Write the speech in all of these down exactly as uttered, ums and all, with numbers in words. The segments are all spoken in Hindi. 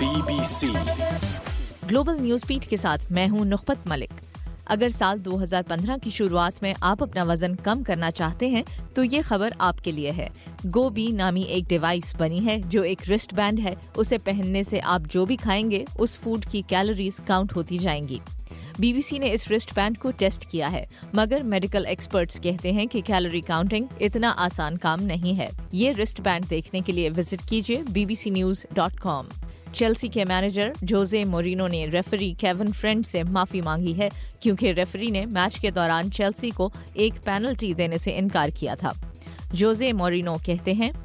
बीबीसी ग्लोबल न्यूज बीट के साथ मैं हूं नुखबत मलिक। अगर साल दो हज़ार पंद्रह की शुरुआत में आप अपना वजन कम करना चाहते हैं तो ये खबर आपके लिए है। गोबी नामी एक डिवाइस बनी है जो एक रिस्ट बैंड है। उसे पहनने से आप जो भी खाएंगे उस फूड की कैलोरीज काउंट होती जाएंगी। बीबीसी ने इस रिस्ट बैंड को टेस्ट किया है, मगर मेडिकल एक्सपर्ट्स कहते हैं कि कैलोरी काउंटिंग इतना आसान काम नहीं है। ये रिस्ट बैंड देखने के लिए विजिट कीजिए B B C news dot com. Chelsea के मैनेजर जोजे मोरिनो ने रेफरी केविन फ्रेंड से माफी मांगी है क्योंकि रेफरी ने मैच के दौरान चेल्सी को एक पेनल्टी देने से इनकार किया था। जोजे मोरिनो कहते हैं,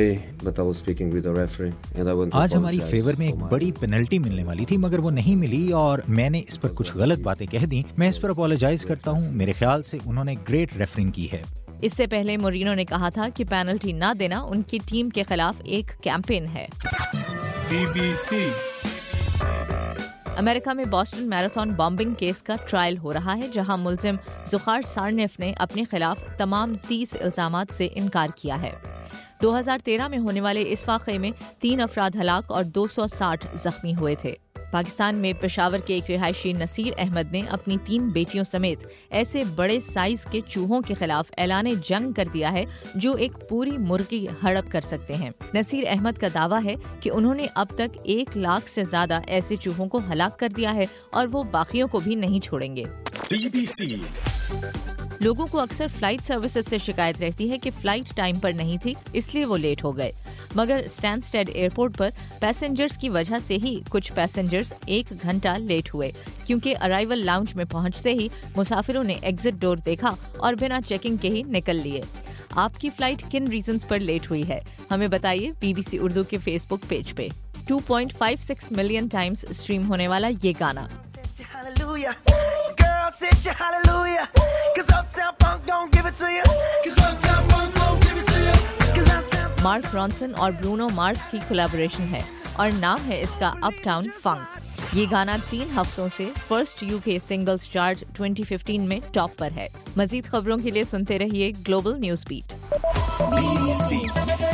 आज हमारी फेवर में एक बड़ी पेनल्टी मिलने वाली थी मगर वो नहीं मिली और मैंने इस पर कुछ गलत बातें कह दी। मैं इस पर अपोलोजाइज करता हूँ। मेरे ख्याल से उन्होंने ग्रेट रेफरिंग की है। इससे पहले मोरिनो ने कहा था कि पेनल्टी न देना उनकी टीम के खिलाफ एक कैंपेन है। बीबीसी अमेरिका में बॉस्टन मैराथन बॉम्बिंग केस का ट्रायल हो रहा है, जहां मुलजिम ज़ुखार सारनेफ ने अपने खिलाफ तमाम तीस इल्जामात से इनकार किया है। दो हज़ार तेरह में होने वाले इस वाक़े में तीन अफराद हलाक और दो सौ साठ जख्मी हुए थे। पाकिस्तान में पेशावर के एक रिहायशी नसीर अहमद ने अपनी तीन बेटियों समेत ऐसे बड़े साइज के चूहों के खिलाफ ऐलान जंग कर दिया है जो एक पूरी मुर्गी हड़प कर सकते हैं। नसीर अहमद का दावा है कि उन्होंने अब तक एक लाख से ज्यादा ऐसे चूहों को हलाक कर दिया है और वो बाकियों को भी नहीं छोड़ेंगे। बीबीसी लोगों को अक्सर फ्लाइट सर्विसेज से शिकायत रहती है कि फ्लाइट टाइम पर नहीं थी, इसलिए वो लेट हो गए। मगर स्टैनस्टेड एयरपोर्ट पर पैसेंजर्स की वजह से ही कुछ पैसेंजर्स एक घंटा लेट हुए, क्योंकि अराइवल लाउंज में पहुंचते ही मुसाफिरों ने एग्जिट डोर देखा और बिना चेकिंग के ही निकल लिए। आपकी फ्लाइट किन रीजंस पर लेट हुई है, हमें बताइए बीबीसी उर्दू के फेसबुक पेज पे। दो पॉइंट पाँच छह मिलियन टाइम्स स्ट्रीम होने वाला ये गाना Sit your hallelujah, cause Uptown Funk don't give it to you, cause Uptown Funk don't give it to you, cause Uptown Mark Ronson और ब्रूनो मार्स की कोलैबोरेशन है और नाम है इसका अपटाउन फंक। ये गाना तीन हफ्तों से फर्स्ट यूके सिंगल्स चार्ट दो हज़ार पंद्रह में टॉप पर है। मजीद खबरों के लिए सुनते रहिए ग्लोबल न्यूज बीट। बीबीसी